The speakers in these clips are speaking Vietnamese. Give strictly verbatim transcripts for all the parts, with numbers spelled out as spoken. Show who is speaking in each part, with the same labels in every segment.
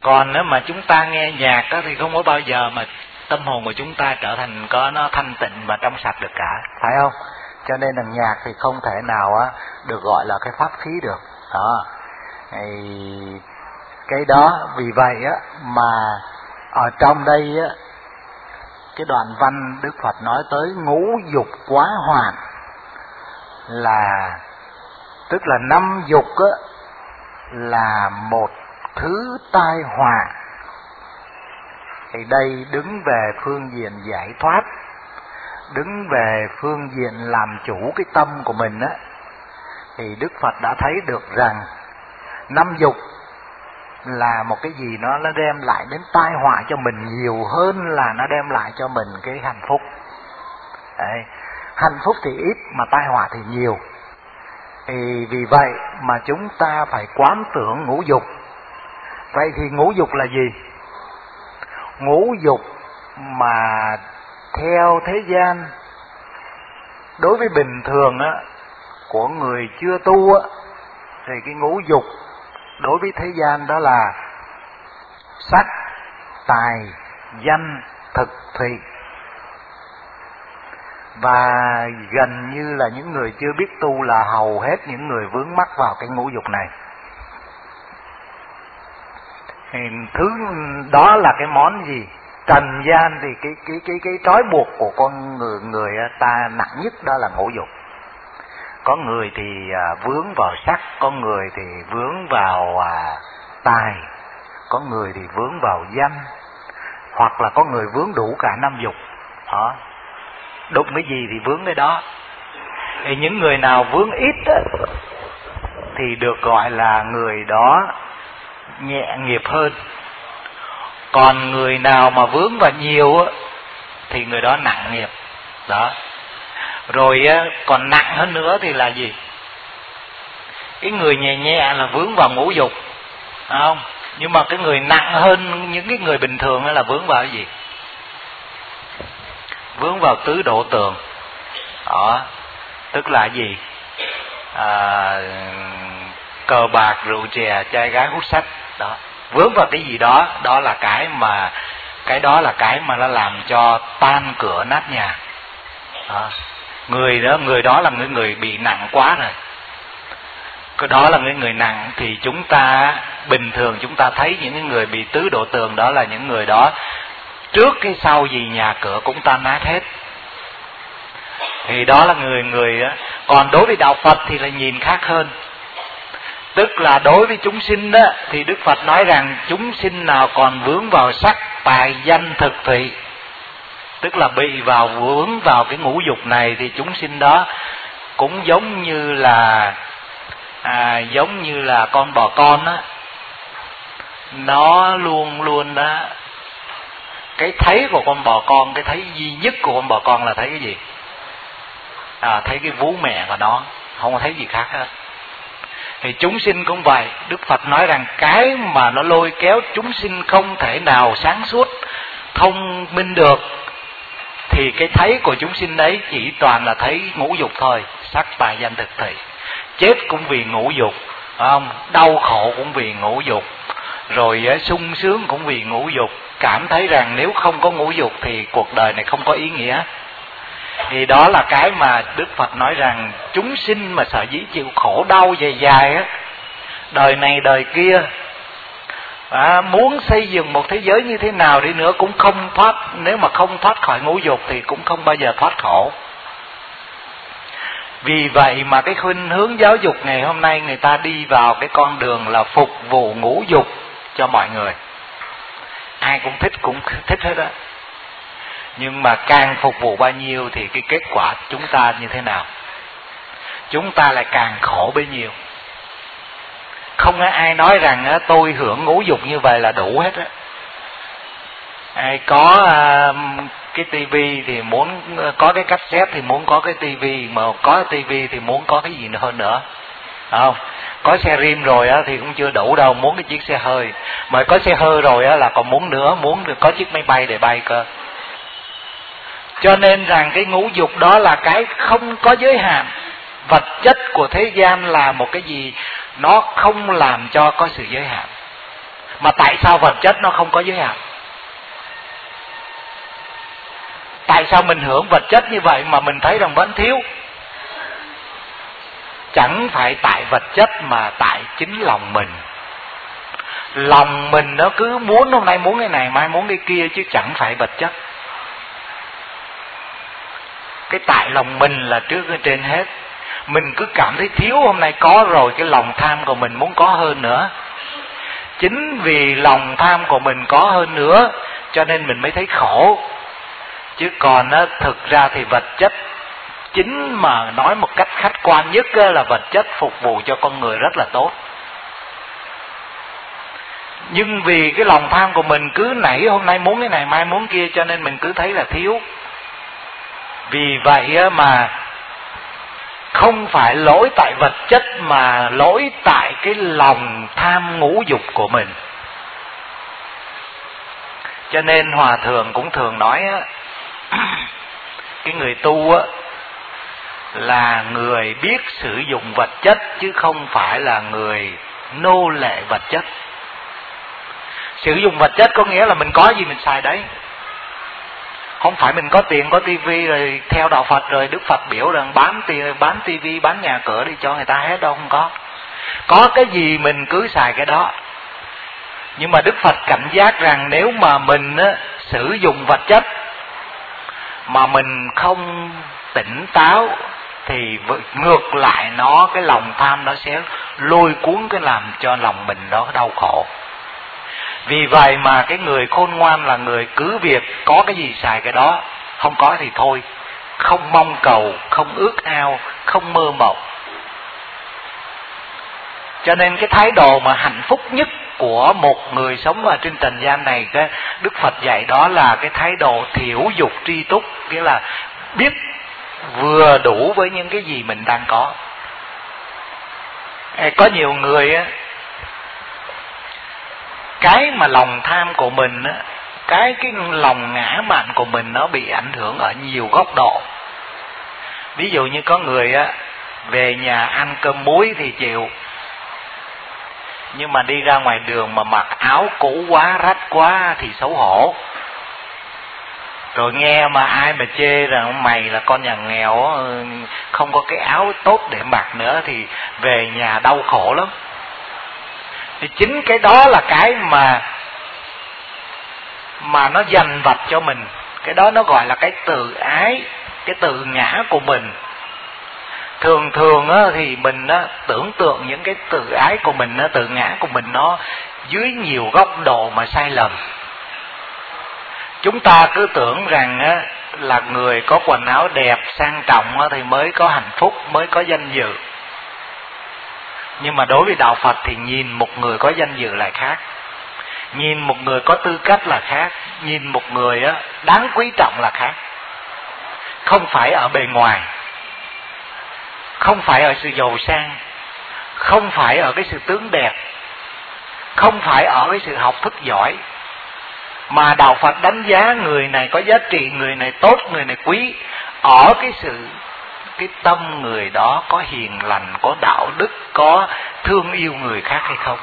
Speaker 1: Còn nếu mà chúng ta nghe nhạc đó thì không có bao giờ mà tâm hồn của chúng ta trở thành có nó thanh tịnh và trong sạch được cả, phải không? Cho nên là nhạc thì không thể nào á được gọi là cái pháp khí được. Đó. Cái đó vì vậy á mà ở trong đây á, cái đoạn văn Đức Phật nói tới ngũ dục quá hoàn là tức là năm dục á là một thứ tai họa. Thì đây đứng về phương diện giải thoát, đứng về phương diện làm chủ cái tâm của mình á, thì Đức Phật đã thấy được rằng năm dục là một cái gì nó nó đem lại đến tai họa cho mình nhiều hơn là nó đem lại cho mình cái hạnh phúc. Đấy. Hạnh phúc thì ít mà tai họa thì nhiều. Thì vì vậy mà chúng ta phải quán tưởng ngũ dục. Vậy thì ngũ dục là gì? Ngũ dục mà theo thế gian, đối với bình thường á, của người chưa tu á, thì cái ngũ dục đối với thế gian đó là sắc, tài, danh, thực, thùy. Và gần như là những người chưa biết tu là hầu hết những người vướng mắc vào cái ngũ dục này. Thì thứ đó là cái món gì? Trần gian thì cái cái cái cái trói buộc của con người người ta nặng nhất đó là ngũ dục. Có người thì à, vướng vào sắc, có người thì vướng vào à, tài, có người thì vướng vào danh, hoặc là có người vướng đủ cả năm dục. Đó. Đụng cái gì thì vướng cái đó. Thì những người nào vướng ít á, thì được gọi là người đó nhẹ nghiệp hơn. Còn người nào mà vướng vào nhiều á, thì người đó nặng nghiệp. Đó. Rồi còn nặng hơn nữa thì là gì? Cái người nhẹ nhẹ là vướng vào ngũ dục, phải không? Nhưng mà cái người nặng hơn những cái người bình thường là vướng vào cái gì? Vướng vào tứ độ tường. Đó. Tức là gì? À, cờ bạc, rượu chè, trai gái, hút sách. Đó. Vướng vào cái gì đó, đó là cái mà cái đó là cái mà nó làm cho tan cửa nát nhà. Đó. Người đó người đó là người người bị nặng quá rồi. Cái đó là người người nặng thì chúng ta bình thường chúng ta thấy những cái người bị tứ độ tường đó là những người đó trước cái sau gì nhà cửa cũng tan nát hết. Thì đó là người người đó. Còn đối với đạo Phật thì là nhìn khác hơn. Tức là đối với chúng sinh đó thì Đức Phật nói rằng chúng sinh nào còn vướng vào sắc, tài, danh, thực, thùy, tức là bị vào vướng vào cái ngũ dục này, thì chúng sinh đó cũng giống như là à, giống như là con bò con á, nó luôn luôn đó, cái thấy của con bò con, cái thấy duy nhất của con bò con là thấy cái gì? À, thấy cái vú mẹ của nó, không có thấy gì khác hết. Thì chúng sinh cũng vậy. Đức Phật nói rằng cái mà nó lôi kéo chúng sinh không thể nào sáng suốt, thông minh được, thì cái thấy của chúng sinh đấy chỉ toàn là thấy ngũ dục thôi. Sắc, tài, danh, thực, thùy. Chết cũng vì ngũ dục, không? Đau khổ cũng vì ngũ dục, rồi sung sướng cũng vì ngũ dục. Cảm thấy rằng nếu không có ngũ dục thì cuộc đời này không có ý nghĩa. Thì đó là cái mà Đức Phật nói rằng chúng sinh mà sở dĩ chịu khổ đau dài dài á, đời này đời kia, à, muốn xây dựng một thế giới như thế nào đi nữa cũng không thoát, nếu mà không thoát khỏi ngũ dục thì cũng không bao giờ thoát khổ. Vì vậy mà cái khuynh hướng giáo dục ngày hôm nay người ta đi vào cái con đường là phục vụ ngũ dục cho mọi người. Ai cũng thích, cũng thích hết á. Nhưng mà càng phục vụ bao nhiêu thì cái kết quả chúng ta như thế nào? Chúng ta lại càng khổ bấy nhiêu. Không có ai nói rằng tôi hưởng ngũ dục như vậy là đủ hết á. Ai có cái tivi thì muốn có cái cassette thì muốn có cái tivi, mà có tivi thì muốn có cái gì hơn nữa, không? Có xe rim rồi á thì cũng chưa đủ đâu, muốn cái chiếc xe hơi. Mà có xe hơi rồi á là còn muốn nữa, muốn được có chiếc máy bay để bay cơ. Cho nên rằng cái ngũ dục đó là cái không có giới hạn. Vật chất của thế gian là một cái gì nó không làm cho có sự giới hạn. Mà tại sao vật chất nó không có giới hạn? Tại sao mình hưởng vật chất như vậy mà mình thấy rằng vẫn thiếu? Chẳng phải tại vật chất mà tại chính lòng mình. Lòng mình nó cứ muốn hôm nay muốn cái này, mai muốn cái kia, chứ chẳng phải vật chất. Cái tại lòng mình là trước ở trên hết. Mình cứ cảm thấy thiếu, hôm nay có rồi, cái lòng tham của mình muốn có hơn nữa. Chính vì lòng tham của mình có hơn nữa cho nên mình mới thấy khổ. Chứ còn á, thực ra thì vật chất chính mà nói một cách khách quan nhất á, là vật chất phục vụ cho con người rất là tốt. Nhưng vì cái lòng tham của mình cứ nảy, hôm nay muốn cái này, mai muốn kia, cho nên mình cứ thấy là thiếu. Vì vậy á, mà không phải lỗi tại vật chất mà lỗi tại cái lòng tham ngũ dục của mình. Cho nên Hòa Thượng cũng thường nói á, cái người tu á là người biết sử dụng vật chất chứ không phải là người nô lệ vật chất. Sử dụng vật chất có nghĩa là mình có gì mình xài đấy. Không phải mình có tiền, có tivi rồi theo đạo Phật rồi Đức Phật biểu rằng bán tiền, bán tivi, bán nhà cửa đi cho người ta hết đâu, không có. Có cái gì mình cứ xài cái đó. Nhưng mà Đức Phật cảnh giác rằng nếu mà mình á, sử dụng vật chất mà mình không tỉnh táo thì ngược lại nó, cái lòng tham nó sẽ lôi cuốn cái làm cho lòng mình đó đau khổ. Vì vậy mà cái người khôn ngoan là người cứ việc có cái gì xài cái đó, không có thì thôi, không mong cầu, không ước ao, không mơ mộng. Cho nên cái thái độ mà hạnh phúc nhất của một người sống ở trên trần gian này, cái Đức Phật dạy đó là cái thái độ thiểu dục tri túc, nghĩa là biết vừa đủ với những cái gì mình đang có. Có nhiều người á, cái mà lòng tham của mình á, cái cái lòng ngã mạn của mình nó bị ảnh hưởng ở nhiều góc độ. Ví dụ như có người á về nhà ăn cơm muối thì chịu, nhưng mà đi ra ngoài đường mà mặc áo cũ quá, rách quá thì xấu hổ. Rồi nghe mà ai mà chê rằng mày là con nhà nghèo, không có cái áo tốt để mặc nữa thì về nhà đau khổ lắm. Thì chính cái đó là cái mà mà nó dành vặt cho mình. Cái đó nó gọi là cái tự ái, cái tự ngã của mình. Thường thường á, thì mình á, tưởng tượng những cái tự ái của mình á, tự ngã của mình nó dưới nhiều góc độ mà sai lầm. Chúng ta cứ tưởng rằng á, là người có quần áo đẹp, sang trọng á, thì mới có hạnh phúc, mới có danh dự. Nhưng mà đối với đạo Phật thì nhìn một người có danh dự lại khác, nhìn một người có tư cách là khác, nhìn một người á, đáng quý trọng là khác. Không phải ở bề ngoài, không phải ở sự giàu sang, không phải ở cái sự tướng đẹp, không phải ở cái sự học thức giỏi, mà đạo Phật đánh giá người này có giá trị, người này tốt, người này quý ở cái sự cái tâm người đó có hiền lành, có đạo đức, có thương yêu người khác hay không.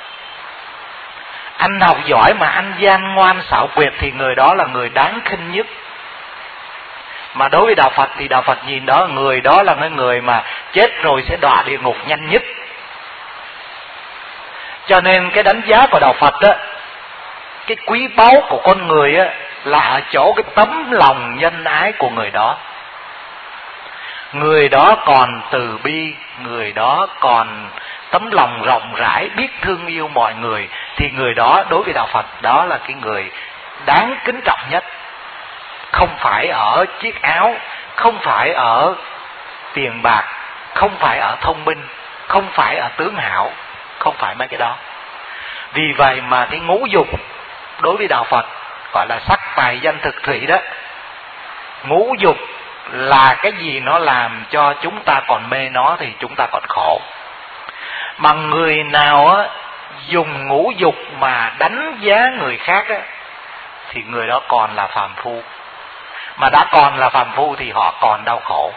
Speaker 1: Anh học giỏi mà anh gian ngoan xảo quyệt thì người đó là người đáng khinh nhất. Mà đối với đạo Phật thì đạo Phật nhìn đó, người đó là cái người mà chết rồi sẽ đọa địa ngục nhanh nhất. Cho nên cái đánh giá của đạo Phật đó, cái quý báu của con người á, là ở chỗ cái tấm lòng nhân ái của người đó. Người đó còn từ bi, người đó còn tấm lòng rộng rãi, biết thương yêu mọi người, thì người đó đối với đạo Phật đó là cái người đáng kính trọng nhất. Không phải ở chiếc áo, không phải ở tiền bạc, không phải ở thông minh, không phải ở tướng hảo, không phải mấy cái đó. Vì vậy mà cái ngũ dục đối với đạo Phật gọi là sắc tài danh thực thủy đó. Ngũ dục là cái gì nó làm cho chúng ta còn mê nó thì chúng ta còn khổ. Mà người nào á, dùng ngũ dục mà đánh giá người khác á, thì người đó còn là phàm phu. Mà đã còn là phàm phu thì họ còn đau khổ.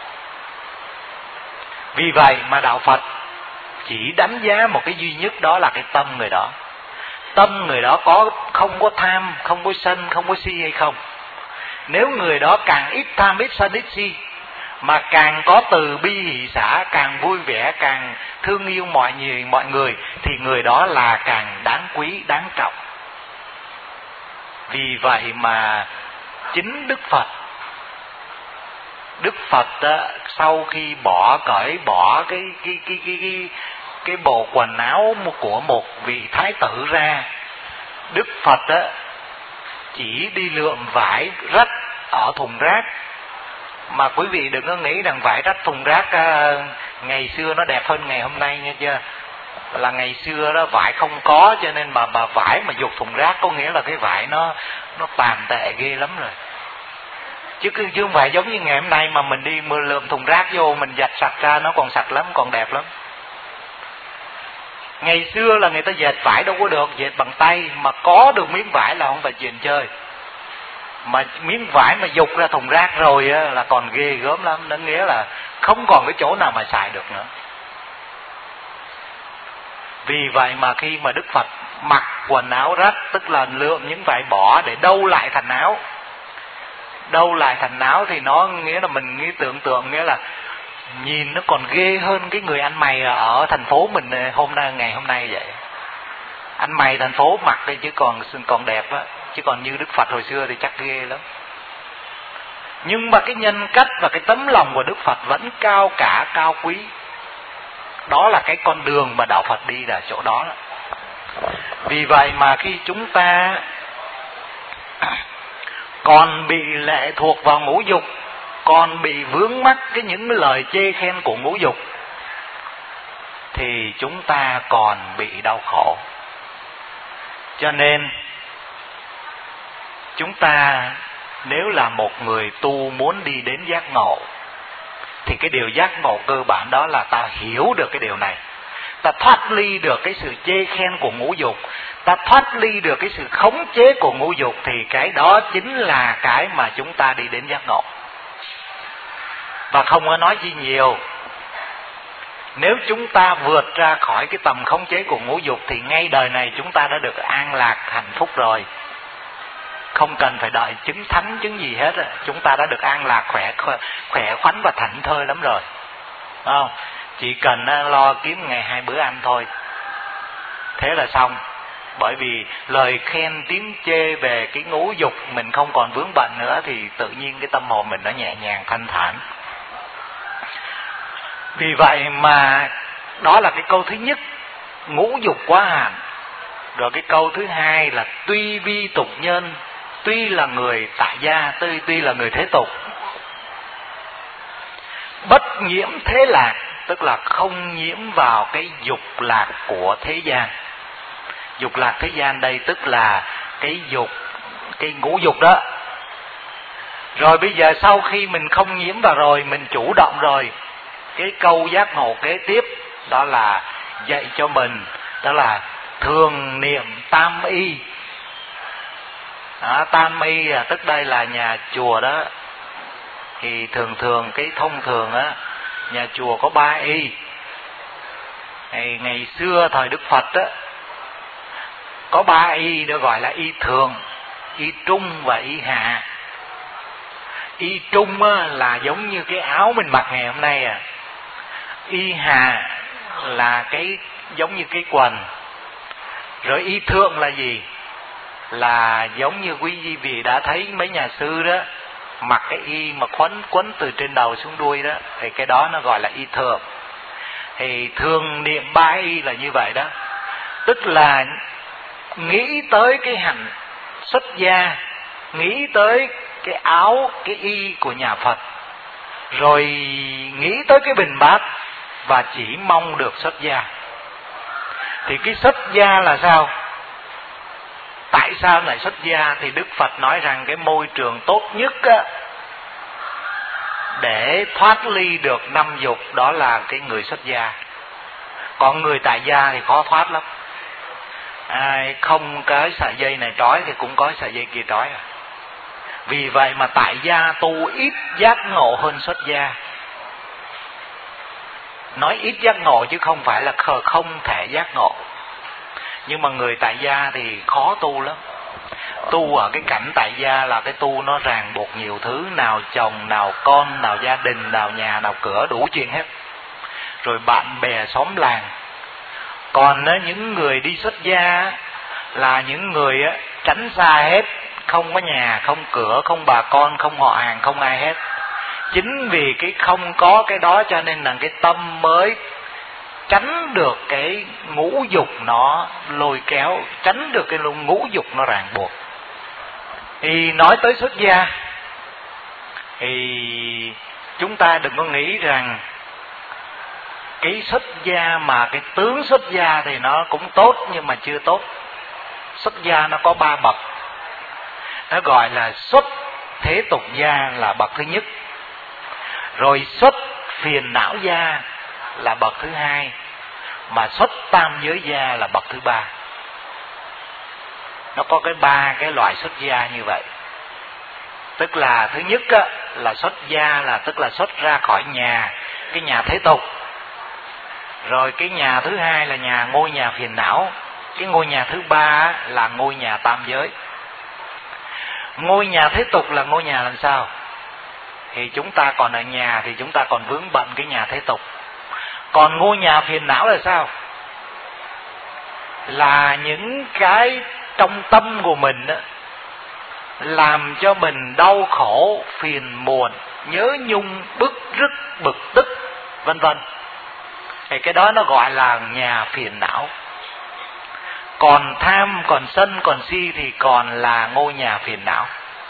Speaker 1: Vì vậy mà đạo Phật chỉ đánh giá một cái duy nhất, đó là cái tâm người đó. tâm người đó có không có tham, không có sân, không có si hay không. Nếu người đó càng ít tham, ít sân, ít si, mà càng có từ bi hỷ xả, càng vui vẻ, càng thương yêu mọi người, mọi người thì người đó là càng đáng quý, đáng trọng. Vì vậy mà chính Đức Phật Đức Phật á, sau khi bỏ cởi bỏ cái cái cái cái cái cái bộ quần áo của một vị thái tử ra, Đức Phật á, chỉ đi lượm vải rách ở thùng rác. Mà quý vị đừng có nghĩ rằng vải rách thùng rác à, ngày xưa nó đẹp hơn ngày hôm nay nghe chưa. Là ngày xưa đó vải không có, cho nên mà bà vải mà dục thùng rác có nghĩa là cái vải nó nó tàn tệ ghê lắm rồi. Chứ, chứ không phải giống như ngày hôm nay mà mình đi mưa lượm thùng rác vô mình giặt sạch ra nó còn sạch lắm, còn đẹp lắm. Ngày xưa là người ta dệt vải đâu có được, dệt bằng tay, mà có được miếng vải là không phải chuyện chơi. Mà miếng vải mà dục ra thùng rác rồi á, là còn ghê gớm lắm. Nó nghĩa là không còn cái chỗ nào mà xài được nữa. Vì vậy mà khi mà Đức Phật mặc quần áo rách, tức là lượm những vải bỏ để đâu lại thành áo. Đâu lại thành áo thì nó nghĩa là mình nghĩ tưởng tượng, nghĩa là nhìn nó còn ghê hơn cái người ăn mày ở thành phố mình hôm nay, ngày hôm nay vậy. Ăn mày thành phố mặc đi chứ còn còn đẹp á, chứ còn như Đức Phật hồi xưa thì chắc ghê lắm. Nhưng mà cái nhân cách và cái tấm lòng của Đức Phật vẫn cao cả, cao quý. Đó là cái con đường mà đạo Phật đi là chỗ đó. Vì vậy mà khi chúng ta còn bị lệ thuộc vào ngũ dục, còn bị vướng mắc cái những lời chê khen của ngũ dục, thì chúng ta còn bị đau khổ. Cho nên chúng ta nếu là một người tu muốn đi đến giác ngộ, thì cái điều giác ngộ cơ bản đó là ta hiểu được cái điều này. Ta thoát ly được cái sự chê khen của ngũ dục, ta thoát ly được cái sự khống chế của ngũ dục, thì cái đó chính là cái mà chúng ta đi đến giác ngộ. Và không có nói gì nhiều. Nếu chúng ta vượt ra khỏi cái tầm khống chế của ngũ dục thì ngay đời này chúng ta đã được an lạc hạnh phúc rồi. Không cần phải đợi chứng thánh chứng gì hết, chúng ta đã được an lạc khỏe khỏe khoắn và thảnh thơi lắm rồi. Không? Chỉ cần lo kiếm ngày hai bữa ăn thôi, thế là xong. Bởi vì lời khen tiếng chê về cái ngũ dục mình không còn vướng bận nữa, thì tự nhiên cái tâm hồn mình nó nhẹ nhàng thanh thản. Vì vậy mà đó là cái câu thứ nhất, ngũ dục quá hạn. Rồi cái câu thứ hai là tuy vi tục nhân, tuy là người tại gia, tuy, tuy là người thế tục, bất nhiễm thế lạc, tức là không nhiễm vào cái dục lạc của thế gian. Dục lạc thế gian đây tức là cái dục, cái ngũ dục đó. Rồi bây giờ sau khi mình không nhiễm vào rồi, mình chủ động rồi, cái câu giác ngộ kế tiếp đó là dạy cho mình, đó là thường niệm tam y. À, tam y à, tức đây là nhà chùa đó. Thì thường thường cái thông thường á, nhà chùa có ba y. Ngày, ngày xưa thời Đức Phật á, có ba y được gọi là y thường, y trung và y hạ. Y trung á, là giống như cái áo mình mặc ngày hôm nay à. Y hạ là cái giống như cái quần. Rồi y thượng là gì? Là giống như quý vị đã thấy mấy nhà sư đó mặc cái y mà quấn quấn từ trên đầu xuống đuôi đó, thì cái đó nó gọi là y thượng. Thì thường niệm ba y là như vậy đó. Tức là nghĩ tới cái hạnh xuất gia, nghĩ tới cái áo, cái y của nhà Phật, rồi nghĩ tới cái bình bát và chỉ mong được xuất gia. Thì cái xuất gia là sao? Tại sao lại xuất gia? Thì Đức Phật nói rằng cái môi trường tốt nhất á, để thoát ly được năm dục đó là cái người xuất gia. Còn người tại gia thì khó thoát lắm. Ai không cái sợi dây này trói thì cũng có sợi dây kia trói à. Vì vậy mà tại gia tu ít giác ngộ hơn xuất gia. Nói ít giác ngộ chứ không phải là không thể giác ngộ. Nhưng mà người tại gia thì khó tu lắm. Tu ở cái cảnh tại gia là cái tu nó ràng buộc nhiều thứ, nào chồng, nào con, nào gia đình, nào nhà, nào cửa, đủ chuyện hết. Rồi bạn bè xóm làng. Còn á, những người đi xuất gia là những người á, tránh xa hết, không có nhà, không cửa, không bà con, không họ hàng, không ai hết. Chính vì cái không có cái đó cho nên là cái tâm mới tránh được cái ngũ dục nó lôi kéo, tránh được cái ngũ dục nó ràng buộc. Thì nói tới xuất gia thì chúng ta đừng có nghĩ rằng cái xuất gia mà cái tướng xuất gia thì nó cũng tốt, nhưng mà chưa tốt. Xuất gia nó có ba bậc. Nó gọi là xuất thế tục gia là bậc thứ nhất, rồi xuất phiền não gia là bậc thứ hai, mà xuất tam giới gia là bậc thứ ba. Nó có cái ba cái loại xuất gia như vậy. Tức là thứ nhất á, là xuất gia là tức là xuất ra khỏi nhà, cái nhà thế tục. Rồi cái nhà thứ hai là nhà ngôi nhà phiền não. Cái ngôi nhà thứ ba là ngôi nhà tam giới. Ngôi nhà thế tục là ngôi nhà làm sao? Thì chúng ta còn ở nhà thì chúng ta còn vướng bận cái nhà thế tục. Còn ngôi nhà phiền não là sao? Là những cái trong tâm của mình đó, làm cho mình đau khổ, phiền muộn, nhớ nhung, bức rứt, bực tức, vân vân. Thì cái đó nó gọi là nhà phiền não. Còn tham, còn sân, còn si thì còn là ngôi nhà phiền não.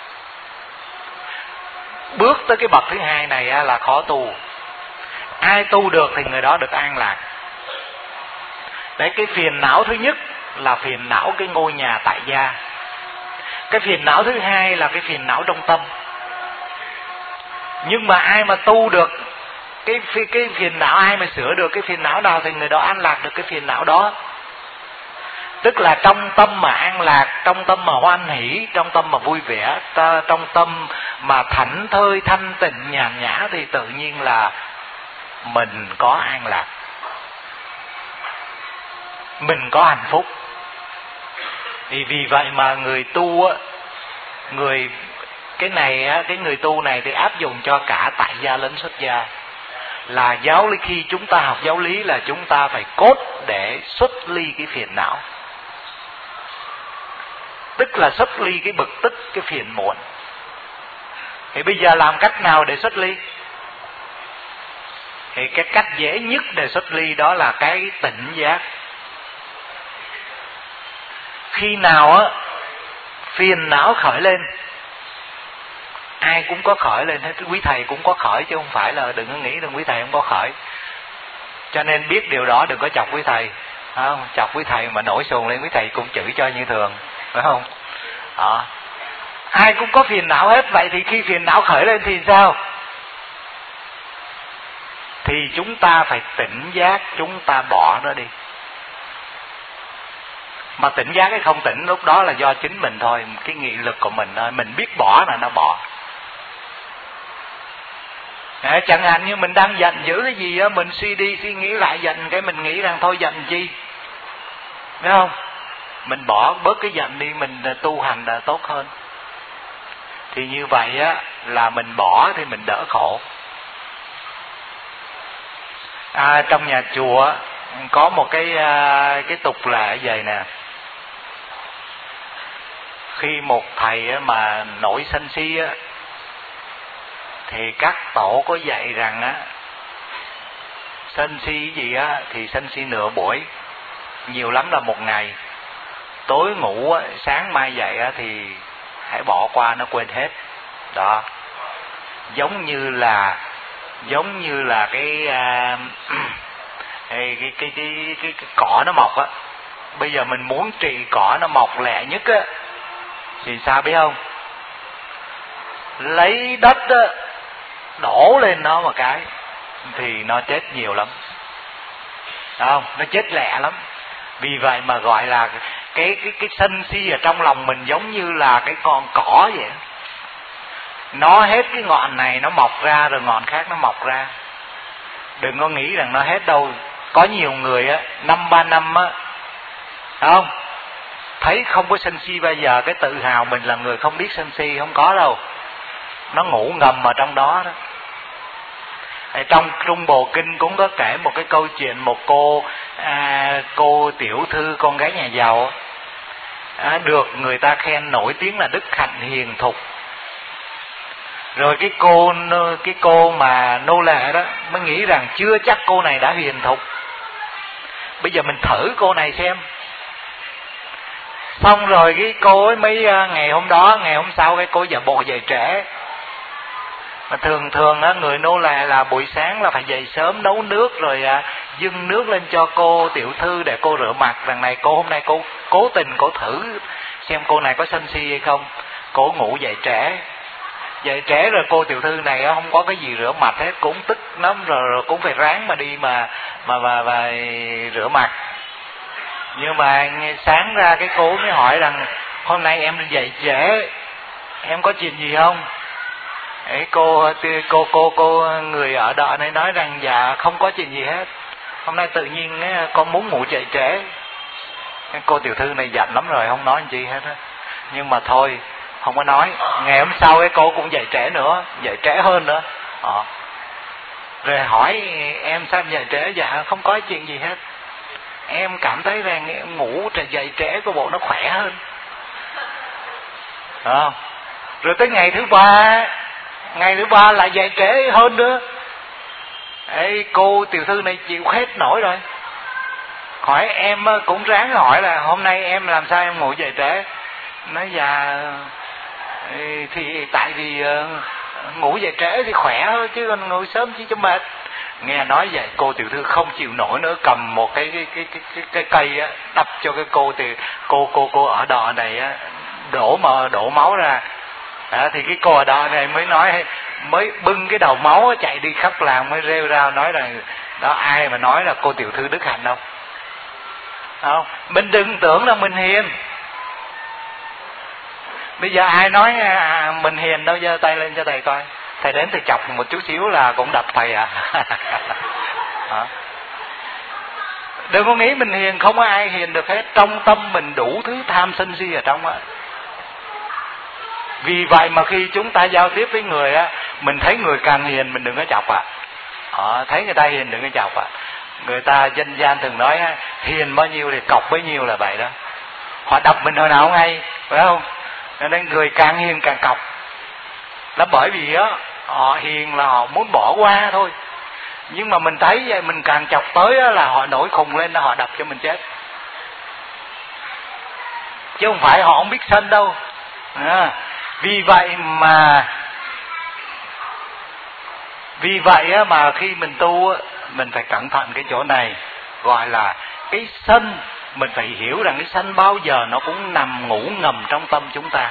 Speaker 1: Bước tới cái bậc thứ hai này là khó tu. Ai tu được thì người đó được an lạc. Đấy, cái phiền não thứ nhất là phiền não cái ngôi nhà tại gia. Cái phiền não thứ hai là cái phiền não trong tâm. Nhưng mà ai mà tu được cái, cái phiền não, ai mà sửa được cái phiền não nào thì người đó an lạc được cái phiền não đó. Tức là trong tâm mà an lạc, trong tâm mà hoan hỷ, trong tâm mà vui vẻ, trong tâm mà thảnh thơi, thanh tịnh, nhàn nhã thì tự nhiên là mình có an lạc, mình có hạnh phúc. Thì vì vậy mà người tu á, người cái này á, cái người tu này thì áp dụng cho cả tại gia lẫn xuất gia. Là giáo lý, khi chúng ta học giáo lý là chúng ta phải cốt để xuất ly cái phiền não. Tức là xuất ly cái bực tức, cái phiền muộn. Thì bây giờ làm cách nào để xuất ly? Thì cái cách dễ nhất để xuất ly đó là cái tỉnh giác. Khi nào á phiền não khởi lên, ai cũng có khởi lên hết, quý thầy cũng có khởi chứ không phải là đừng có nghĩ rằng quý thầy không có khởi. Cho nên biết điều đó đừng có chọc quý thầy, không? Chọc quý thầy mà nổi sồn lên quý thầy cũng chửi cho như thường, phải không? Đó. Ai cũng có phiền não hết, vậy thì khi phiền não khởi lên thì sao? Thì chúng ta phải tỉnh giác, chúng ta bỏ nó đi. Mà tỉnh giác hay không tỉnh lúc đó là do chính mình thôi, cái nghị lực của mình thôi, mình biết bỏ là nó bỏ. À, chẳng hạn như mình đang giận dữ cái gì á, mình suy đi suy nghĩ lại giận, cái mình nghĩ rằng thôi giận chi, phải không? Mình bỏ bớt cái giận đi, mình tu hành là tốt hơn. Thì như vậy á là mình bỏ thì mình đỡ khổ. À, trong nhà chùa có một cái cái tục là vậy nè. Khi một thầy mà nổi sân si á, thì các tổ có dạy rằng á, sân si gì á thì sân si nửa buổi, nhiều lắm là một ngày. Tối ngủ á, sáng mai dậy á thì hãy bỏ qua, nó quên hết. Đó. Giống như là giống như là cái uh, cái, cái, cái, cái, cái, cái cỏ nó mọc á. Bây giờ mình muốn trị cỏ nó mọc lẹ nhất á thì sao biết không? Lấy đất á, đổ lên nó một cái thì nó chết nhiều lắm. Đúng không? Nó chết lẹ lắm. Vì vậy mà gọi là cái cái cái sân si ở trong lòng mình giống như là cái con cỏ vậy. Nó hết cái ngọn này nó mọc ra rồi ngọn khác nó mọc ra. Đừng có nghĩ rằng nó hết đâu. Có nhiều người á, năm ba năm á, không? Thấy không có sân si bao giờ, cái tự hào mình là người không biết sân si, không có đâu. Nó ngủ ngầm ở trong đó đó. Trong Trung Bộ Kinh cũng có kể một cái câu chuyện một cô à, cô tiểu thư con gái nhà giàu à, được người ta khen nổi tiếng là đức hạnh hiền thục. Rồi cái cô cái cô mà nô lệ đó mới nghĩ rằng chưa chắc cô này đã hiền thục, bây giờ mình thử cô này xem. Xong rồi cái cô ấy mới ngày hôm đó ngày hôm sau cái cô giả bộ dậy trễ. Mà thường thường á, người nô lệ là buổi sáng là phải dậy sớm nấu nước rồi à, dâng nước lên cho cô tiểu thư để cô rửa mặt. Đằng này cô hôm nay cô cố tình cô thử xem cô này có sân si hay không. Cô ngủ dậy trễ, dậy trễ rồi cô tiểu thư này không có cái gì rửa mặt hết, cũng tức lắm rồi, rồi cũng phải ráng mà đi mà mà mà, mà rửa mặt. Nhưng mà sáng ra cái cô mới hỏi rằng hôm nay em dậy trễ, em có chuyện gì không? Ấy cô cô cô cô người ở đó này nói rằng dạ không có chuyện gì hết, hôm nay tự nhiên ấy, con muốn ngủ dậy trễ. Cái cô tiểu thư này giận lắm rồi, không nói gì hết á. Nhưng mà thôi không có nói. Ngày hôm sau cái cô cũng dậy trễ nữa, dậy trễ hơn nữa. Ờ. Rồi hỏi em sao em dậy trễ? Dạ không có chuyện gì hết, em cảm thấy rằng em ngủ dậy trễ của bộ nó khỏe hơn. Ờ. Rồi tới ngày thứ ba, ngày thứ ba lại dậy trễ hơn nữa. Ê, cô tiểu thư này chịu hết nổi rồi. Hỏi em cũng ráng hỏi là hôm nay em làm sao em ngủ dậy trễ. Nói dạ thì tại vì ngủ dậy trễ thì khỏe thôi, chứ còn ngủ sớm chỉ cho mệt. Nghe nói vậy cô tiểu thư không chịu nổi nữa, cầm một cái cái cái cái, cái, cái cây á, đập cho cái cô thì cô cô cô ở đò này á, đổ mà đổ máu ra. À, thì cái cô ở đó này mới nói, mới bưng cái đầu máu chạy đi khắp làng, mới rêu rao nói rằng đó ai mà nói là cô tiểu thư đức hạnh đâu. Không, mình đừng tưởng là mình hiền. Bây giờ ai nói à, mình hiền đâu, giơ tay lên cho thầy coi. Thầy đến thầy chọc một chút xíu là cũng đập thầy à. Đó. Đừng có nghĩ mình hiền, không có ai hiền được hết. Trong tâm mình đủ thứ tham sân si ở trong á. Vì vậy mà khi chúng ta giao tiếp với người á, mình thấy người càng hiền mình đừng có chọc à. Ờ, thấy người ta hiền đừng có chọc à. Người ta dân gian thường nói á, hiền bao nhiêu thì cọc bấy nhiêu là vậy đó. Họ đập mình hồi nào không hay, phải không? Nên người càng hiền càng cọc. Là bởi vì á, họ hiền là họ muốn bỏ qua thôi. Nhưng mà mình thấy vậy, mình càng chọc tới á, là họ nổi khùng lên, là họ đập cho mình chết. Chứ không phải họ không biết sân đâu. À, vì vậy mà Vì vậy á, mà khi mình tu á, mình phải cẩn thận cái chỗ này. Gọi là cái sân. Mình phải hiểu rằng cái sân bao giờ nó cũng nằm ngủ ngầm trong tâm chúng ta.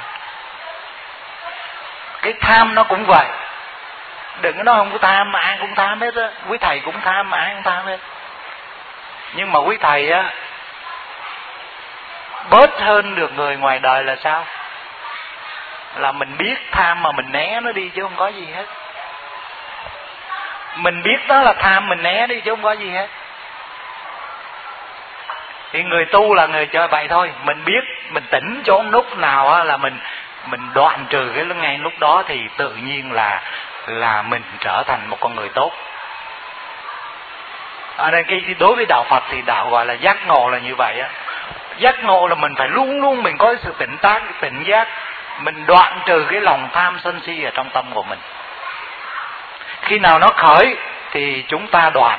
Speaker 1: Cái tham nó cũng vậy. Đừng có nói không có tham, mà ai cũng tham hết á. Quý thầy cũng tham, mà ai cũng tham hết. Nhưng mà quý thầy á, bớt hơn được người ngoài đời là sao? Là mình biết tham mà mình né nó đi chứ không có gì hết. Mình biết đó là tham, mình né đi chứ không có gì hết. Thì người tu là người chơi vậy thôi. Mình biết, mình tỉnh chỗ lúc nào á, là mình mình đoạn trừ cái ngay lúc đó, thì tự nhiên là là mình trở thành một con người tốt. Ở đây cái đối với đạo Phật thì đạo gọi là giác ngộ là như vậy á. Giác ngộ là mình phải luôn luôn mình có sự tỉnh tác, tỉnh giác, mình đoạn trừ cái lòng tham sân si ở trong tâm của mình. Khi nào nó khởi thì chúng ta đoạn.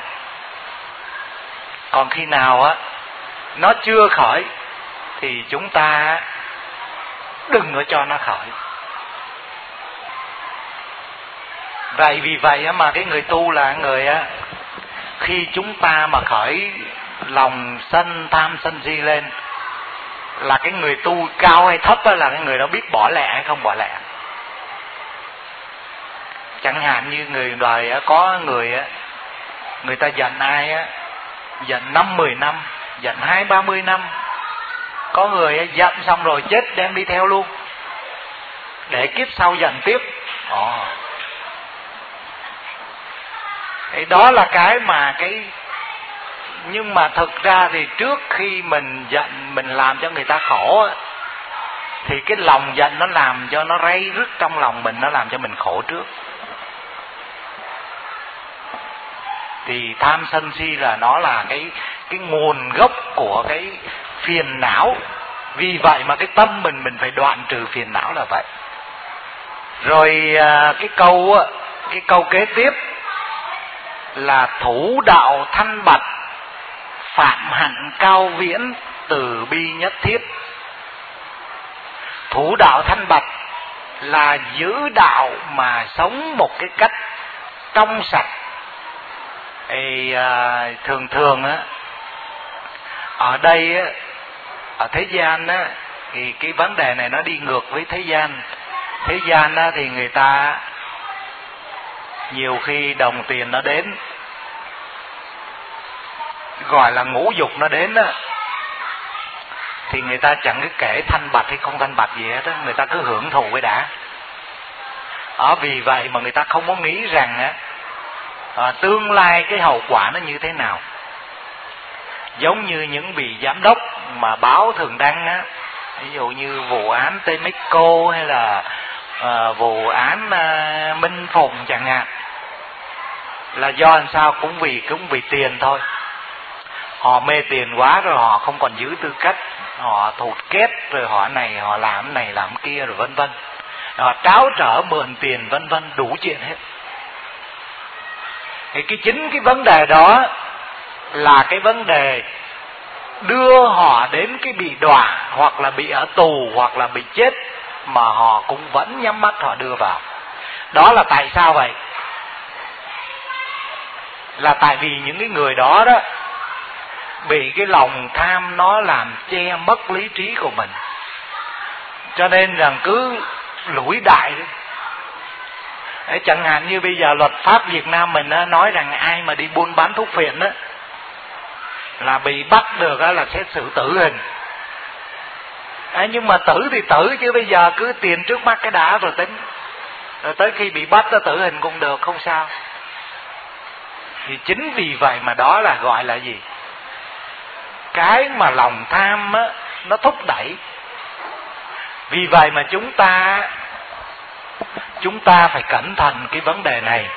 Speaker 1: Còn khi nào á nó chưa khởi thì chúng ta đừng có cho nó khởi. Vậy vì vậy mà cái người tu là người á, khi chúng ta mà khởi lòng sân tham sân si lên, là cái người tu cao hay thấp á, là cái người đó biết bỏ lẹ hay không bỏ lẹ. Chẳng hạn như người đời á, có người á, người ta giận ai á, giận năm mười năm, giận hai ba mươi năm. Có người á, giận xong rồi chết đem đi theo luôn, để kiếp sau giận tiếp. Ồ. Thì đó là cái mà cái Nhưng mà thực ra thì trước khi mình giận, mình làm cho người ta khổ, thì cái lòng giận nó làm cho nó rây rứt trong lòng mình, nó làm cho mình khổ trước. Thì tham sân si là nó là cái cái nguồn gốc của cái phiền não. Vì vậy mà cái tâm mình mình phải đoạn trừ phiền não là vậy. Rồi cái câu cái câu kế tiếp là thủ đạo thanh bạch, phạm hạnh cao viễn, từ bi nhất thiết. Thủ đạo thanh bạch là giữ đạo mà sống một cái cách trong sạch. Thì à, thường thường á, ở đây á, ở thế gian á, thì cái vấn đề này nó đi ngược với thế gian. Thế gian á, thì người ta nhiều khi đồng tiền nó đến, gọi là ngũ dục nó đến á, thì người ta chẳng cái kể thanh bạch hay không thanh bạch gì hết á, người ta cứ hưởng thụ cái đã. Ở vì vậy mà người ta không có nghĩ rằng á, à, tương lai cái hậu quả nó như thế nào. Giống như những vị giám đốc mà báo thường đăng á, ví dụ như vụ án Temexco hay là à, vụ án à, Minh Phụng chẳng hạn, là do làm sao cũng vì cũng vì tiền thôi. Họ mê tiền quá rồi họ không còn giữ tư cách, họ thụt kết, rồi họ này họ làm này làm kia, rồi vân vân, họ tráo trở mượn tiền vân vân, đủ chuyện hết. Thì cái chính cái vấn đề đó là cái vấn đề đưa họ đến cái bị đọa, hoặc là bị ở tù, hoặc là bị chết, mà họ cũng vẫn nhắm mắt họ đưa vào. Đó là tại sao vậy? Là tại vì những cái người đó đó bị cái lòng tham nó làm che mất lý trí của mình, cho nên rằng cứ lủi đại đi. Đấy, chẳng hạn như bây giờ luật pháp Việt Nam mình á, nói rằng ai mà đi buôn bán thuốc phiện á là bị bắt được á, là xét xử tử hình. Đấy, nhưng mà tử thì tử, chứ bây giờ cứ tiền trước mắt cái đã rồi tính, rồi tới khi bị bắt á, tử hình cũng được, không sao. Thì chính vì vậy mà đó là gọi là gì? Cái mà lòng tham á, nó thúc đẩy. Vì vậy mà chúng ta Chúng ta phải cẩn thận cái vấn đề này.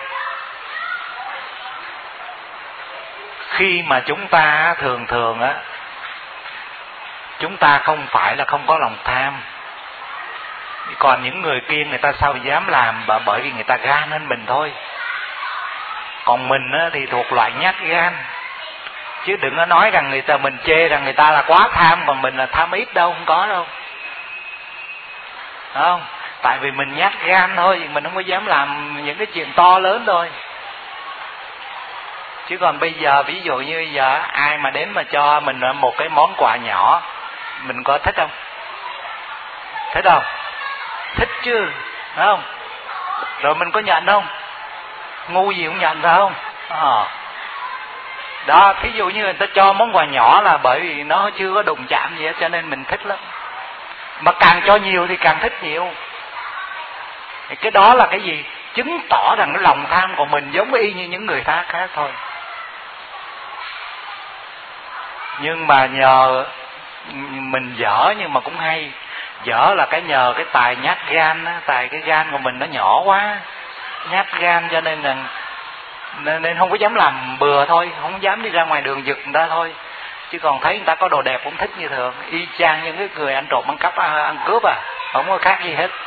Speaker 1: Khi mà chúng ta thường thường á, chúng ta không phải là không có lòng tham. Còn những người kia người ta sao dám làm, bởi vì người ta gan hơn mình thôi. Còn mình á, thì thuộc loại nhát gan. Chứ đừng có nói rằng người ta, mình chê rằng người ta là quá tham, còn mình là tham ít đâu, không có đâu. Đúng không? Tại vì mình nhát gan thôi, mình không có dám làm những cái chuyện to lớn thôi. Chứ còn bây giờ ví dụ như bây giờ ai mà đến mà cho mình một cái món quà nhỏ, mình có thích không? Thích không? Thích chứ, phải không? Rồi mình có nhận không? Ngu gì cũng nhận, phải không? À. Đó, thí dụ như người ta cho món quà nhỏ là bởi vì nó chưa có đụng chạm gì hết, cho nên mình thích lắm. Mà càng cho nhiều thì càng thích nhiều. Thì cái đó là cái gì? Chứng tỏ rằng cái lòng tham của mình giống y như những người ta khác thôi. Nhưng mà nhờ mình dở, nhưng mà cũng hay. Dở là cái nhờ cái tài nhát gan á, tài cái gan của mình nó nhỏ quá, nhát gan, cho nên là nên, nên không có dám làm bừa thôi, không dám đi ra ngoài đường giật người ta thôi. Chứ còn thấy người ta có đồ đẹp cũng thích như thường, y chang những cái người ăn trộm ăn cắp ăn cướp à, không có khác gì hết.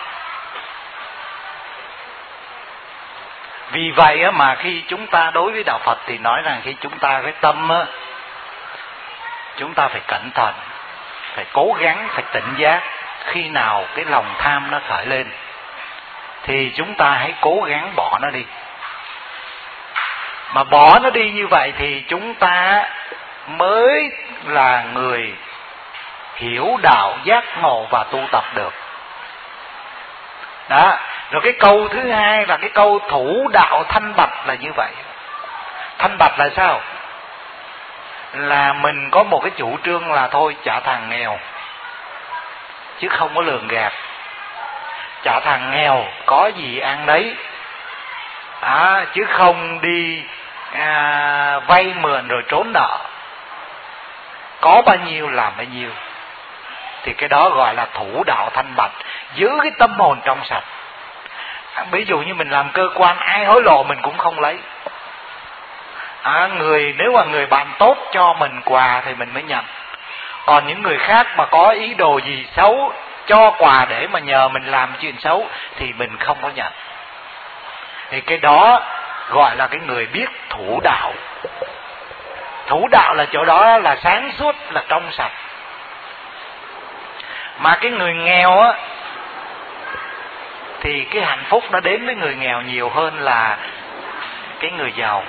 Speaker 1: Vì vậy á, mà khi chúng ta đối với đạo Phật thì nói rằng khi chúng ta cái tâm á, chúng ta phải cẩn thận, phải cố gắng, phải tỉnh giác. Khi nào cái lòng tham nó khởi lên thì chúng ta hãy cố gắng bỏ nó đi. Mà bỏ nó đi như vậy thì chúng ta mới là người hiểu đạo, giác ngộ và tu tập được. Đó. Rồi cái câu thứ hai là cái câu thủ đạo thanh bạch là như vậy. Thanh bạch là sao? Là mình có một cái chủ trương là thôi trả thằng nghèo, chứ không có lường gạt. Trả thằng nghèo có gì ăn đấy, à, chứ không đi à, vay mượn rồi trốn nợ. có bao nhiêu làm bấy nhiêu. Thì cái đó gọi là thủ đạo thanh bạch, giữ cái tâm hồn trong sạch. Ví dụ như mình làm cơ quan, ai hối lộ mình cũng không lấy. À, người nếu mà người bạn tốt cho mình quà thì mình mới nhận. Còn những người khác mà có ý đồ gì xấu, cho quà để mà nhờ mình làm chuyện xấu thì mình không có nhận. Thì cái đó gọi là cái người biết thủ đạo. Thủ đạo là chỗ đó là sáng suốt, là trong sạch. Mà cái người nghèo á thì cái hạnh phúc nó đến với người nghèo nhiều hơn là cái người giàu.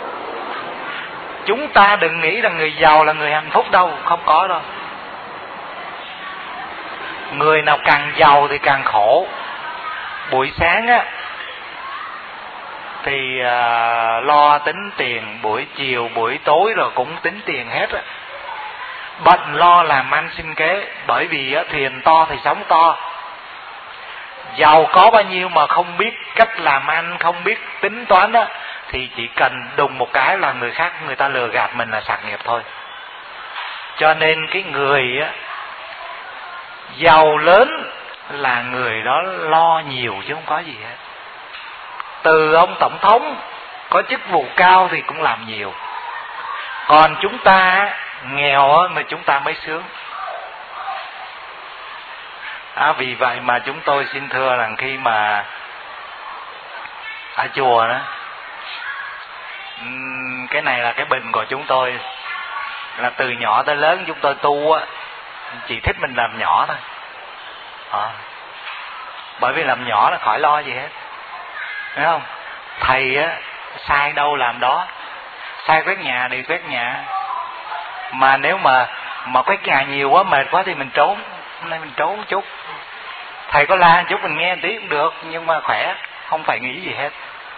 Speaker 1: Chúng ta đừng nghĩ rằng người giàu là người hạnh phúc đâu, không có đâu. Người nào càng giàu thì càng khổ. Buổi sáng á thì à, lo tính tiền, buổi chiều buổi tối rồi cũng tính tiền hết á. Bận lo làm ăn sinh kế, bởi vì á, thuyền to thì sóng to. Giàu có bao nhiêu mà không biết cách làm ăn, không biết tính toán á, thì chỉ cần đùng một cái là người khác người ta lừa gạt mình là sạc nghiệp thôi. Cho nên cái người á, giàu lớn là người đó lo nhiều chứ không có gì hết. Từ ông tổng thống có chức vụ cao thì cũng làm nhiều. Còn chúng ta nghèo á, mà chúng ta mới sướng. À, vì vậy mà chúng tôi xin thưa rằng khi mà ở chùa đó, cái này là cái bình của chúng tôi, là từ nhỏ tới lớn chúng tôi tu á, chỉ thích mình làm nhỏ thôi. À, bởi vì làm nhỏ là khỏi lo gì hết, thấy không? Thầy á sai đâu làm đó, sai quét nhà thì quét nhà. Mà nếu mà mà quét nhà nhiều quá mệt quá thì mình trốn. Hôm nay mình trốn chút, thầy có la chút mình nghe tí cũng được, nhưng mà khỏe, không phải nghĩ gì hết.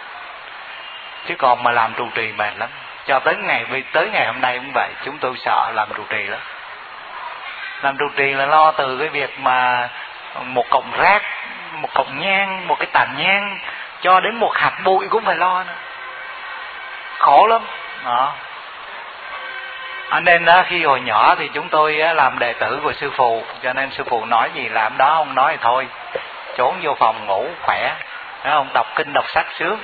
Speaker 1: Chứ còn mà làm trụ trì mệt lắm. Cho tới ngày tới ngày hôm nay cũng vậy, chúng tôi sợ làm trụ trì lắm. Làm trụ trì là lo từ cái việc mà một cọng rác, một cọng nhang, một cái tàn nhang, cho đến một hạt bụi cũng phải lo nữa. Khổ lắm đó. À, nên đó, khi hồi nhỏ thì chúng tôi làm đệ tử của sư phụ, cho nên sư phụ nói gì làm đó, không nói thì thôi, trốn vô phòng ngủ khỏe, thấy không? Đọc kinh đọc sách sướng.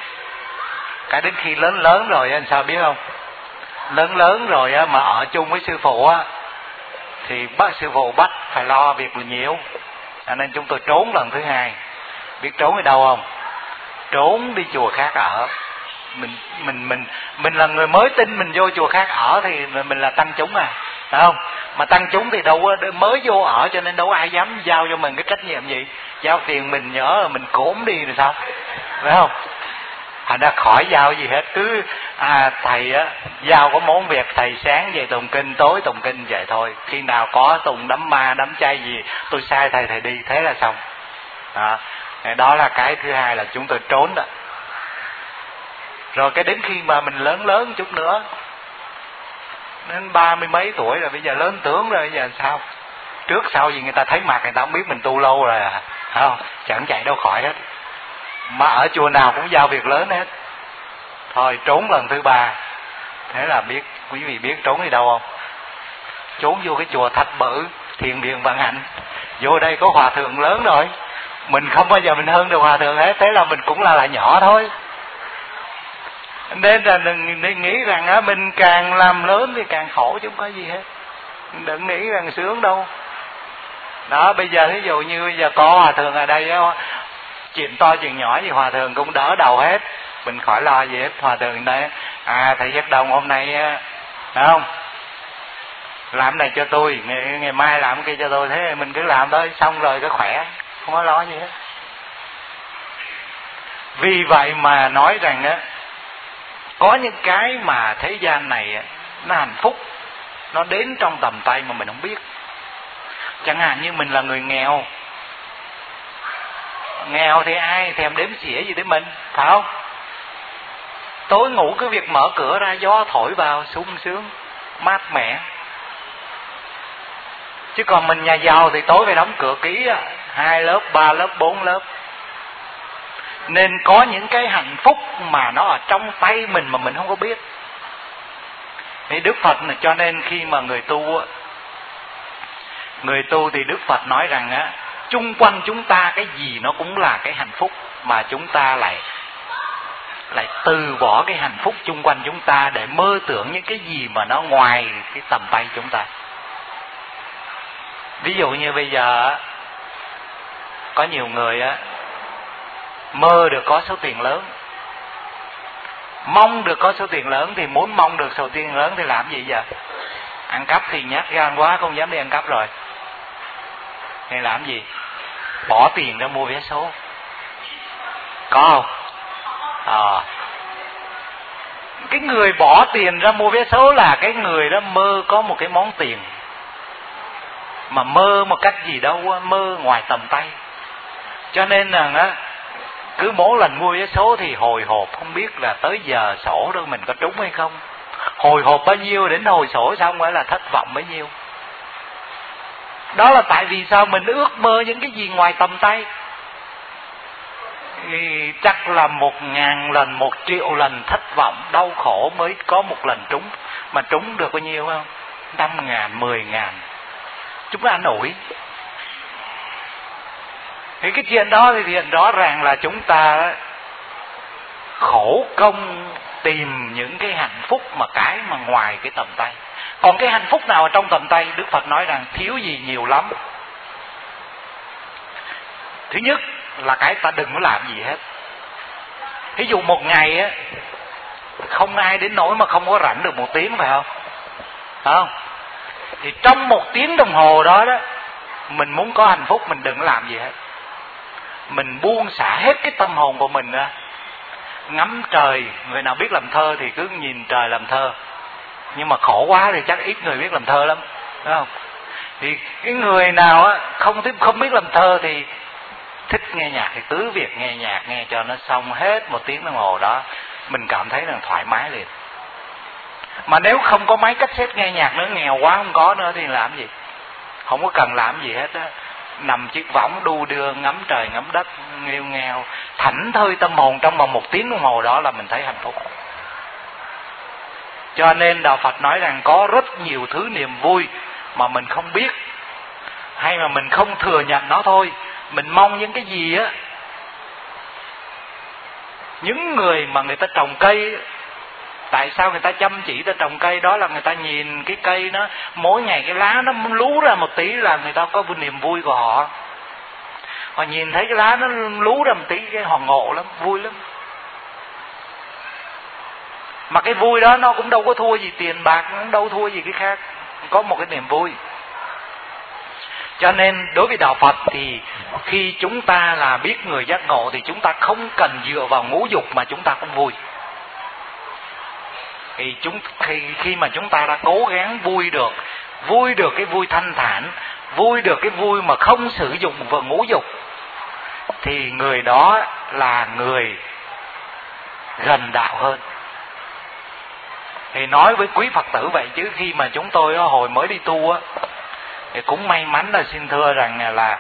Speaker 1: Cái đến khi lớn lớn rồi anh sao biết không? Lớn lớn rồi mà ở chung với sư phụ á, thì bác sư phụ bắt phải lo việc nhiều, cho nên chúng tôi trốn lần thứ hai. Biết trốn ở đâu không? Trốn đi chùa khác ở. Mình mình mình mình là người mới tin, mình vô chùa khác ở thì mình là tăng chúng à, phải không? Mà tăng chúng thì đâu mới vô ở, cho nên đâu ai dám giao cho mình cái trách nhiệm gì. Giao tiền mình nhớ là mình cốm đi rồi sao, phải không? Thành ra khỏi giao gì hết, cứ à, thầy á giao có món việc, thầy sáng về tụng kinh, tối tụng kinh vậy thôi. Khi nào có tụng đám ma đám chay gì tôi sai thầy thầy đi, thế là xong. Đó, đó là cái thứ hai là chúng tôi trốn đó. Rồi cái đến khi mà mình lớn lớn chút nữa, đến ba mươi mấy tuổi rồi, bây giờ lớn tướng rồi, bây giờ sao? Trước sau gì người ta thấy mặt người ta không biết mình tu lâu rồi à, không? Chẳng chạy đâu khỏi hết. Mà ở chùa nào cũng giao việc lớn hết. Thôi trốn lần thứ ba. Thế là biết, quý vị biết trốn đi đâu không? Trốn vô cái chùa Thạch Bự, Thiền Viện Vạn Hạnh. Vô đây có hòa thượng lớn rồi, mình không bao giờ mình hơn được hòa thượng hết, thế là mình cũng là lại nhỏ thôi. Nên là đừng, đừng nghĩ rằng á, mình càng làm lớn thì càng khổ chứ không có gì hết. Đừng nghĩ rằng sướng đâu. Đó, bây giờ ví dụ như bây giờ có hòa thượng ở đây á, chuyện to chuyện nhỏ gì hòa thượng cũng đỡ đầu hết, mình khỏi lo gì hết. Hòa thượng đây, à thầy Giác Đồng hôm nay phải không, làm này cho tôi, ngày, ngày mai làm cái kia cho tôi, thế mình cứ làm thôi, xong rồi cái khỏe, không có lo gì hết. Vì vậy mà nói rằng á, có những cái mà thế gian này nó hạnh phúc, nó đến trong tầm tay mà mình không biết. Chẳng hạn như mình là người nghèo, nghèo thì ai thèm đếm xỉa gì đến mình, phải không? Tối ngủ cứ việc mở cửa ra, gió thổi vào sung sướng mát mẻ. Chứ còn mình nhà giàu thì tối phải đóng cửa kỹ, hai lớp, ba lớp, bốn lớp. Nên có những cái hạnh phúc mà nó ở trong tay mình mà mình không có biết. Thì Đức Phật này, cho nên khi mà người tu người tu thì Đức Phật nói rằng á, chung quanh chúng ta cái gì nó cũng là cái hạnh phúc, mà chúng ta lại lại từ bỏ cái hạnh phúc chung quanh chúng ta để mơ tưởng những cái gì mà nó ngoài cái tầm tay chúng ta. Ví dụ như bây giờ có nhiều người á mơ được có số tiền lớn, mong được có số tiền lớn, thì muốn mong được số tiền lớn thì làm gì giờ? Ăn cắp thì nhát gan quá không dám đi ăn cắp rồi. Thì làm gì? Bỏ tiền ra mua vé số. Có không? À. Cái người bỏ tiền ra mua vé số là cái người đó mơ có một cái món tiền, mà mơ một cách gì đâu, mơ ngoài tầm tay. Cho nên là á, cứ mỗi lần mua vé số thì hồi hộp, không biết là tới giờ sổ đó mình có trúng hay không. Hồi hộp bao nhiêu đến hồi sổ xong mới là thất vọng bấy nhiêu. Đó là tại vì sao? Mình ước mơ những cái gì ngoài tầm tay. Thì chắc là một ngàn lần, một triệu lần thất vọng, đau khổ mới có một lần trúng. Mà trúng được bao nhiêu không? Năm ngàn, mười ngàn. Chúng ta an ủi. Thì cái chuyện đó thì hiện rõ ràng là chúng ta khổ công tìm những cái hạnh phúc mà cái mà ngoài cái tầm tay. Còn cái hạnh phúc nào ở trong tầm tay, Đức Phật nói rằng thiếu gì nhiều lắm. Thứ nhất là cái ta đừng có làm gì hết. Ví dụ một ngày á, không ai đến nỗi mà không có rảnh được một tiếng, phải không? Phải không? Thì trong một tiếng đồng hồ đó đó, mình muốn có hạnh phúc, mình đừng làm gì hết. Mình buông xả hết cái tâm hồn của mình ra, ngắm trời. Người nào biết làm thơ thì cứ nhìn trời làm thơ, nhưng mà khổ quá thì chắc ít người biết làm thơ lắm, phải không? Thì cái người nào á không thích, không biết làm thơ thì thích nghe nhạc thì cứ việc nghe nhạc, nghe cho nó xong hết một tiếng đồng hồ đó, mình cảm thấy là thoải mái liền. Mà nếu không có máy cassette nghe nhạc nữa, nghèo quá không có nữa thì làm gì? Không có cần làm gì hết á, nằm chiếc võng đu đưa, ngắm trời ngắm đất, nghêu nghèo, thảnh thơi tâm hồn trong vòng một tiếng đồng hồ đó là mình thấy hạnh phúc. Cho nên Đạo Phật nói rằng có rất nhiều thứ niềm vui mà mình không biết, hay mà mình không thừa nhận nó thôi. Mình mong những cái gì á, những người mà người ta trồng cây, tại sao người ta chăm chỉ ta trồng cây? Đó là người ta nhìn cái cây nó mỗi ngày cái lá nó lú ra một tí là người ta có niềm vui của họ. Họ nhìn thấy cái lá nó lú ra một tí cái họ ngộ lắm, vui lắm. Mà cái vui đó nó cũng đâu có thua gì tiền bạc, nó cũng đâu thua gì cái khác, có một cái niềm vui. Cho nên đối với Đạo Phật thì khi chúng ta là biết người giác ngộ thì chúng ta không cần dựa vào ngũ dục mà chúng ta cũng vui. Thì chúng khi khi mà chúng ta đã cố gắng vui được, vui được cái vui thanh thản, vui được cái vui mà không sử dụng vào ngũ dục, thì người đó là người gần đạo hơn. Thì nói với quý Phật tử vậy, chứ khi mà chúng tôi hồi mới đi tu á, thì cũng may mắn là xin thưa rằng là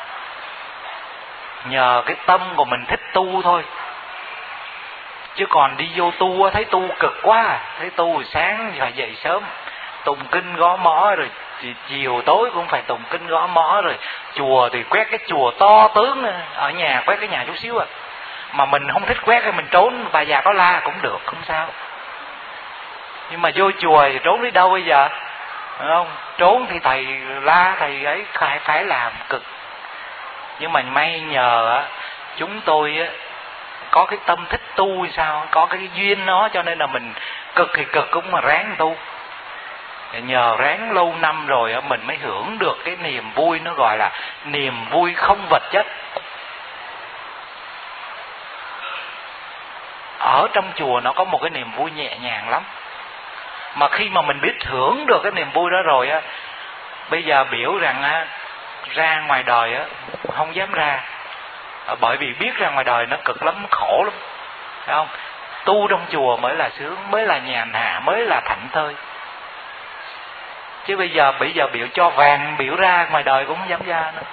Speaker 1: nhờ cái tâm của mình thích tu thôi. Chứ còn đi vô tu thấy tu cực quá, thấy tu sáng phải dậy sớm tụng kinh gõ mõ, rồi chiều tối cũng phải tụng kinh gõ mõ, rồi chùa thì quét cái chùa to tướng, ở nhà quét cái nhà chút xíu à. Mà mình không thích quét thì mình trốn, bà già có la cũng được, không sao. Nhưng mà vô chùa thì trốn đi đâu bây giờ? Phải không? Trốn thì thầy la, thầy ấy phải phải làm cực. Nhưng mà may nhờ chúng tôi có cái tâm thích tu hay sao, có cái duyên nó, cho nên là mình cực thì cực cũng mà ráng tu. Nhờ ráng lâu năm rồi mình mới hưởng được cái niềm vui, nó gọi là niềm vui không vật chất. Ở trong chùa nó có một cái niềm vui nhẹ nhàng lắm. Mà khi mà mình biết hưởng được cái niềm vui đó rồi á, bây giờ biểu rằng á, ra ngoài đời á không dám ra, bởi vì biết ra ngoài đời nó cực lắm, khổ lắm, phải không? Tu trong chùa mới là sướng, mới là nhàn hạ, mới là thảnh thơi. Chứ bây giờ bây giờ biểu cho vàng, biểu ra ngoài đời cũng không dám ra nữa.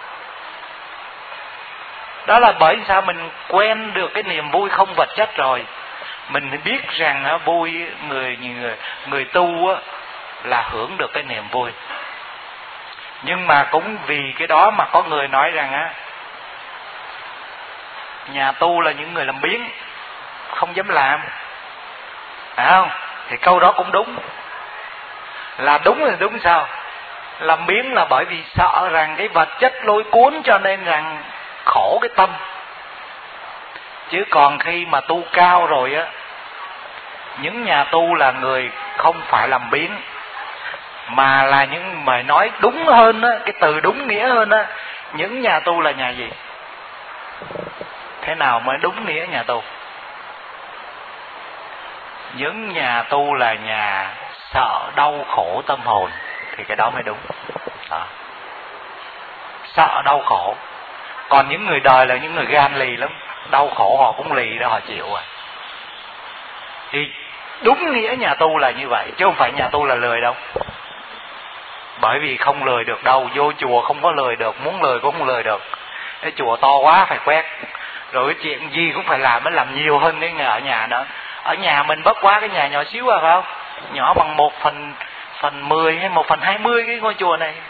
Speaker 1: Đó là bởi sao mình quen được cái niềm vui không vật chất rồi. Mình biết rằng á, vui người người người tu á, là hưởng được cái niềm vui. Nhưng mà cũng vì cái đó mà có người nói rằng á, nhà tu là những người làm biếng, không dám làm, phải không? Thì câu đó cũng đúng. Là đúng là đúng sao? Làm biếng là bởi vì sợ rằng cái vật chất lôi cuốn, cho nên rằng khổ cái tâm. Chứ còn khi mà tu cao rồi á, những nhà tu là người không phải làm biếng, mà là những mà nói đúng hơn á, cái từ đúng nghĩa hơn á, những nhà tu là nhà gì? Thế nào mới đúng nghĩa nhà tu? Những nhà tu là nhà sợ đau khổ tâm hồn, thì cái đó mới đúng. Đó. Sợ đau khổ. Còn những người đời là những người gan lì lắm, đau khổ họ cũng lì đó, họ chịu à. Thì đúng nghĩa nhà tu là như vậy, chứ không phải nhà tu là lười đâu. Bởi vì không lười được đâu, vô chùa không có lười được, muốn lười cũng không lười được. Cái chùa to quá phải quét, rồi cái chuyện gì cũng phải làm, mới làm nhiều hơn cái ở nhà nữa. Ở nhà mình bất quá cái nhà nhỏ xíu à, phải không? Nhỏ bằng một phần phần mười hay một phần hai mươi cái ngôi chùa này.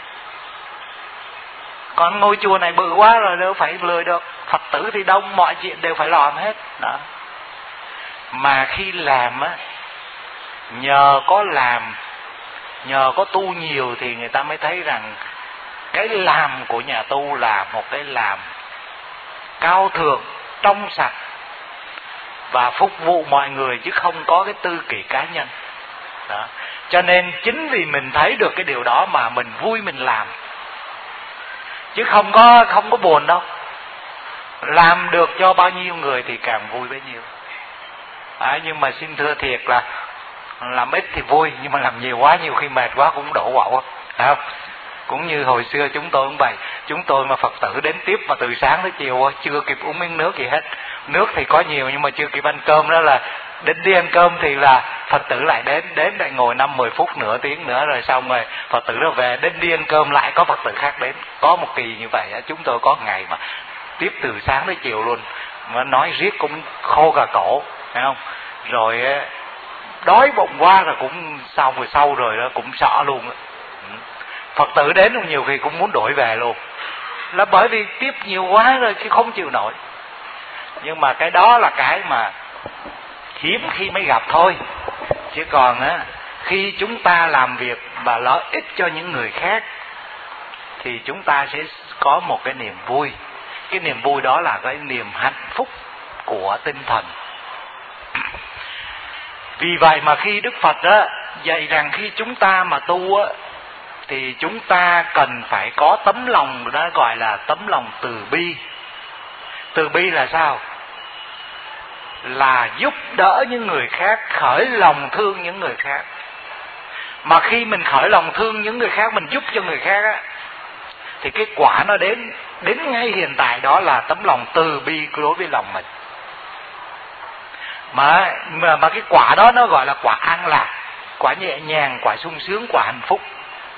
Speaker 1: Còn ngôi chùa này bự quá rồi, đâu phải lười được. Phật tử thì đông, mọi chuyện đều phải làm hết đó. Mà khi làm á, nhờ có làm, nhờ có tu nhiều thì người ta mới thấy rằng cái làm của nhà tu là một cái làm cao thượng, trong sạch và phục vụ mọi người, chứ không có cái tư kỷ cá nhân đó. Cho nên chính vì mình thấy được cái điều đó mà mình vui mình làm, chứ không có không có buồn đâu. Làm được cho bao nhiêu người thì càng vui bấy nhiêu. À, nhưng mà xin thưa thiệt là làm ít thì vui, nhưng mà làm nhiều quá nhiều khi mệt quá cũng đổ quạo, phải không? Cũng như hồi xưa chúng tôi cũng vậy. Chúng tôi mà Phật tử đến tiếp mà từ sáng tới chiều chưa kịp uống miếng nước gì hết. Nước thì có nhiều nhưng mà chưa kịp ăn cơm, đó là đến đi ăn cơm thì là Phật tử lại đến, đến lại ngồi năm mười phút nửa tiếng nữa rồi xong rồi Phật tử nó về, đến đi ăn cơm lại có Phật tử khác đến. Có một kỳ như vậy, chúng tôi có ngày mà tiếp từ sáng tới chiều luôn, mà nói riết cũng khô cả cổ, phải không? Rồi đói bụng quá rồi cũng sau rồi sau rồi đó cũng sợ luôn. Phật tử đến nhiều khi cũng muốn đổi về luôn, là bởi vì tiếp nhiều quá rồi chứ không chịu nổi. Nhưng mà cái đó là cái mà hiếm khi mới gặp thôi. Chứ còn á, khi chúng ta làm việc và lợi ích cho những người khác thì chúng ta sẽ có một cái niềm vui. Cái niềm vui đó là cái niềm hạnh phúc của tinh thần. Vì vậy mà khi Đức Phật á dạy rằng khi chúng ta mà tu á, thì chúng ta cần phải có tấm lòng, đó gọi là tấm lòng từ bi. Từ bi là sao? Là giúp đỡ những người khác, khởi lòng thương những người khác. Mà khi mình khởi lòng thương những người khác, mình giúp cho người khác á, thì cái quả nó đến đến ngay hiện tại, đó là tấm lòng từ bi đối với lòng mình. Mà, mà, mà cái quả đó nó gọi là quả an lạc, quả nhẹ nhàng, quả sung sướng, quả hạnh phúc.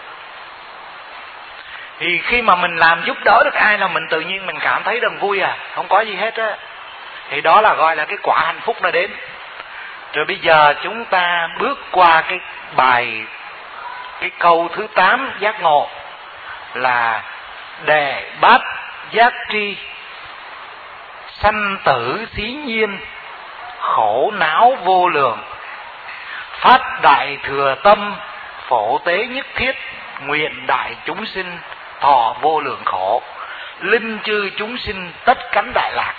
Speaker 1: Thì khi mà mình làm giúp đỡ được ai là mình tự nhiên mình cảm thấy rằng vui à, không có gì hết á. Thì đó là gọi là cái quả hạnh phúc nó đến. Rồi bây giờ chúng ta bước qua cái bài, cái câu thứ tám giác ngộ là đề bát giác tri, sanh tử xí nhiên, khổ não vô lượng, phát đại thừa tâm, phổ tế nhất thiết, nguyện đại chúng sinh thọ vô lượng khổ, linh chư chúng sinh tất cánh đại lạc.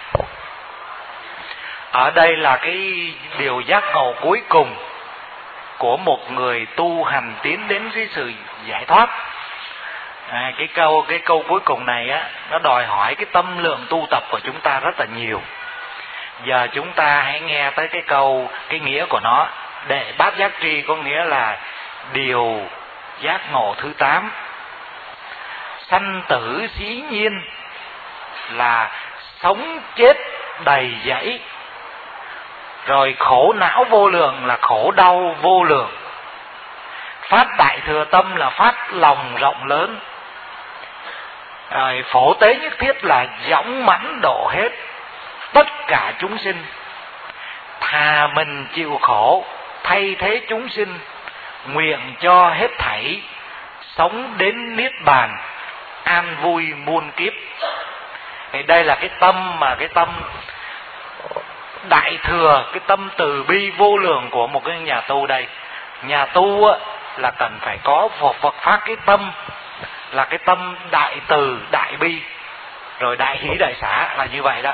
Speaker 1: Ở đây là cái điều giác ngộ cuối cùng của một người tu hành tiến đến cái sự giải thoát. À, cái câu cái câu cuối cùng này á, nó đòi hỏi cái tâm lượng tu tập của chúng ta rất là nhiều. Giờ chúng ta hãy nghe tới cái câu, cái nghĩa của nó. Đệ bát giác tri có nghĩa là điều giác ngộ thứ tám. Sanh tử xí nhiên là sống chết đầy dẫy. Rồi khổ não vô lượng là khổ đau vô lượng. Phát đại thừa tâm là phát lòng rộng lớn. Rồi phổ tế nhất thiết là dõng mãnh độ hết tất cả chúng sinh, thà mình chịu khổ thay thế chúng sinh, nguyện cho hết thảy sống đến niết bàn, an vui muôn kiếp. Thì đây là cái tâm mà cái tâm đại thừa, cái tâm từ bi vô lượng của một cái nhà tu đây. Nhà tu á, là cần phải có Phật phát cái tâm là cái tâm đại từ đại bi, rồi đại hỷ đại xả, là như vậy đó.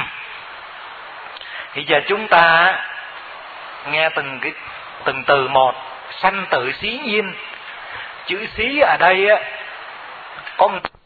Speaker 1: Thì giờ chúng ta nghe từng cái từng từ một. Sanh tử xí nhiên. Chữ xí ở đây á có